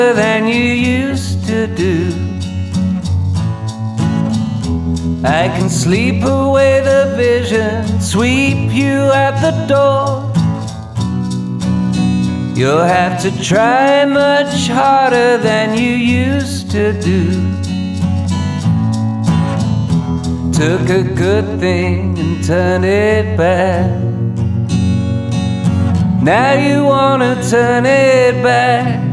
than you used to do. I can sleep away the vision, sweep you out the door. You'll have to try much harder than you used to do. Took a good thing and turned it bad. Now you wanna turn it back.